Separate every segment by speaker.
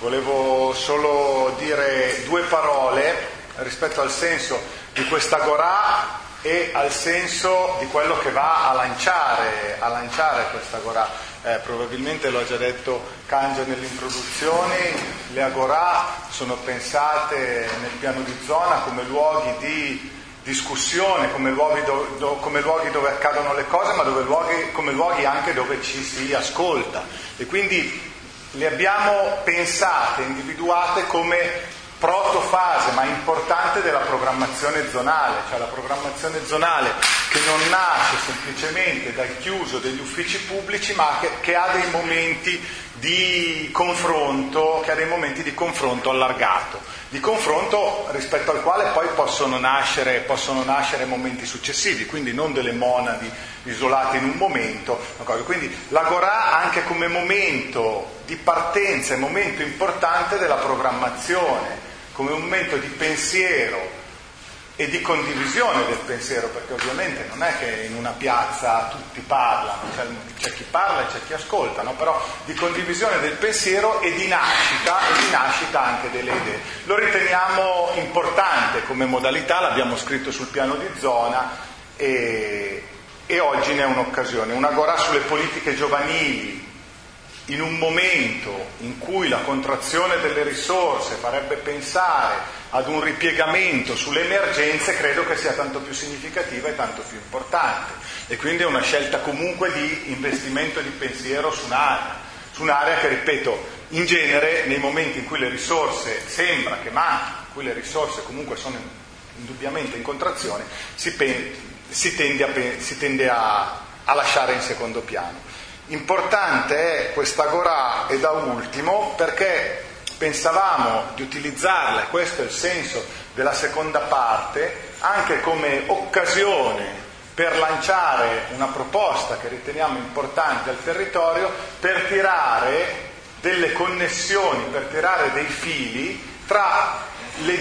Speaker 1: volevo solo dire due parole rispetto al senso di questa Agorà e al senso di quello che va a lanciare questa Agorà. Probabilmente lo ha già detto Kangia nell'introduzione, le Agorà sono pensate nel piano di zona come luoghi di discussione, come luoghi dove accadono le cose, ma come luoghi anche dove ci si ascolta. E quindi le abbiamo pensate, individuate come protofase, ma importante, della programmazione zonale, cioè la programmazione zonale che non nasce semplicemente dal chiuso degli uffici pubblici, ma che ha dei momenti di confronto, allargato, di confronto rispetto al quale poi possono nascere momenti successivi, quindi non delle monadi isolate in un momento. Quindi l'Agorà anche come momento di partenza, è momento importante della programmazione, come un momento di pensiero e di condivisione del pensiero, perché ovviamente non è che in una piazza tutti parlano, c'è chi parla e c'è chi ascolta, no? Però di condivisione del pensiero e di nascita anche delle idee. Lo riteniamo importante come modalità, l'abbiamo scritto sul piano di zona e oggi ne è un'occasione. Un'Agorà sulle politiche giovanili in un momento in cui la contrazione delle risorse farebbe pensare ad un ripiegamento sulle emergenze, credo che sia tanto più significativa e tanto più importante. E quindi è una scelta comunque di investimento e di pensiero su un'area che, ripeto, in genere nei momenti in cui le risorse sembra che manchino, in cui le risorse comunque sono indubbiamente in contrazione, si tende a lasciare in secondo piano. Importante è questa Agorà, e da ultimo, perché pensavamo di utilizzarla, e questo è il senso della seconda parte, anche come occasione per lanciare una proposta che riteniamo importante al territorio, per tirare delle connessioni, per tirare dei fili tra i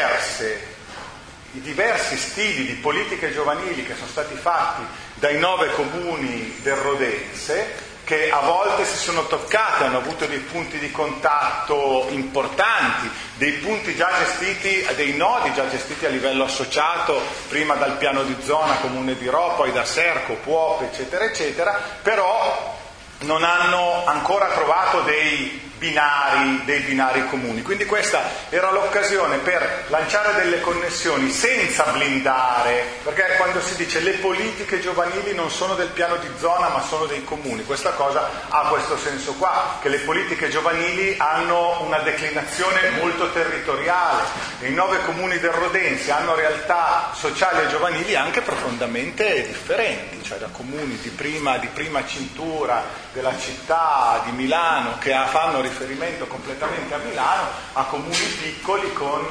Speaker 1: diversi stili di politiche giovanili che sono stati fatti dai 9 comuni del Rodense, che a volte si sono toccati, hanno avuto dei punti di contatto importanti, dei nodi già gestiti a livello associato, prima dal piano di zona Comune di Rho, poi da Serco, Puop, eccetera, eccetera, però non hanno ancora trovato dei binari comuni. Quindi questa era l'occasione per lanciare delle connessioni senza blindare, perché quando si dice le politiche giovanili non sono del piano di zona ma sono dei comuni, questa cosa ha questo senso qua, che le politiche giovanili hanno una declinazione molto territoriale, e i 9 comuni del Rodense hanno realtà sociali e giovanili anche profondamente differenti, cioè da comuni di prima cintura della città di Milano, che fanno riferimento completamente a Milano, a comuni piccoli con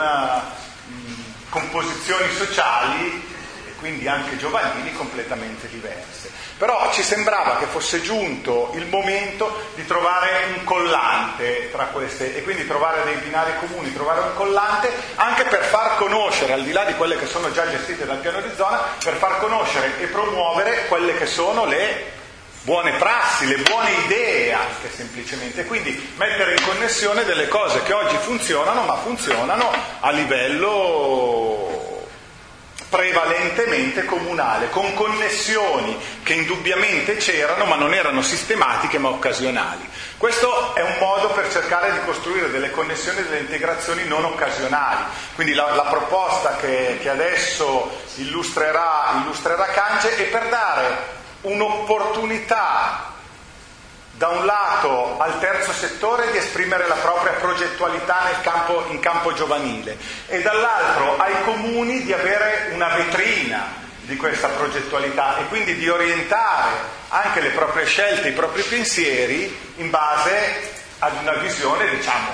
Speaker 1: composizioni sociali e quindi anche giovanili completamente diverse. Però ci sembrava che fosse giunto il momento di trovare un collante tra queste, e quindi trovare dei binari comuni, trovare un collante anche per far conoscere, al di là di quelle che sono già gestite dal piano di zona, per far conoscere e promuovere quelle che sono le buone prassi, le buone idee anche semplicemente, quindi mettere in connessione delle cose che oggi funzionano, ma funzionano a livello prevalentemente comunale, con connessioni che indubbiamente c'erano, ma non erano sistematiche ma occasionali. Questo è un modo per cercare di costruire delle connessioni, delle integrazioni non occasionali. Quindi la proposta che adesso illustrerà Kangia è per dare un'opportunità da un lato al terzo settore di esprimere la propria progettualità in campo giovanile, e dall'altro ai comuni di avere una vetrina di questa progettualità e quindi di orientare anche le proprie scelte, i propri pensieri in base ad una visione,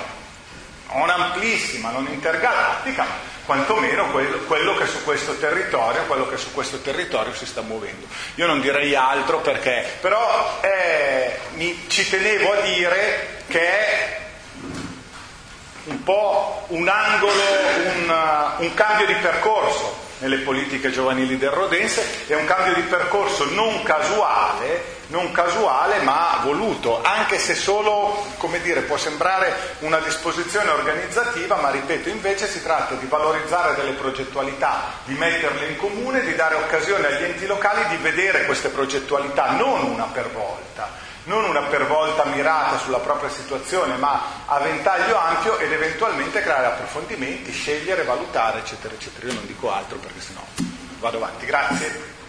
Speaker 1: non amplissima, non intergalattica, quantomeno quello che su questo territorio si sta muovendo. Io non direi altro, perché però ci tenevo a dire che è un po' un angolo, un cambio di percorso nelle politiche giovanili del Rodense. È un cambio di percorso non casuale ma voluto, anche se solo, come dire, può sembrare una disposizione organizzativa, ma ripeto, invece si tratta di valorizzare delle progettualità, di metterle in comune, di dare occasione agli enti locali di vedere queste progettualità non una per volta mirata sulla propria situazione, ma a ventaglio ampio, ed eventualmente creare approfondimenti, scegliere, valutare, eccetera, eccetera. Io non dico altro perché sennò vado avanti. Grazie.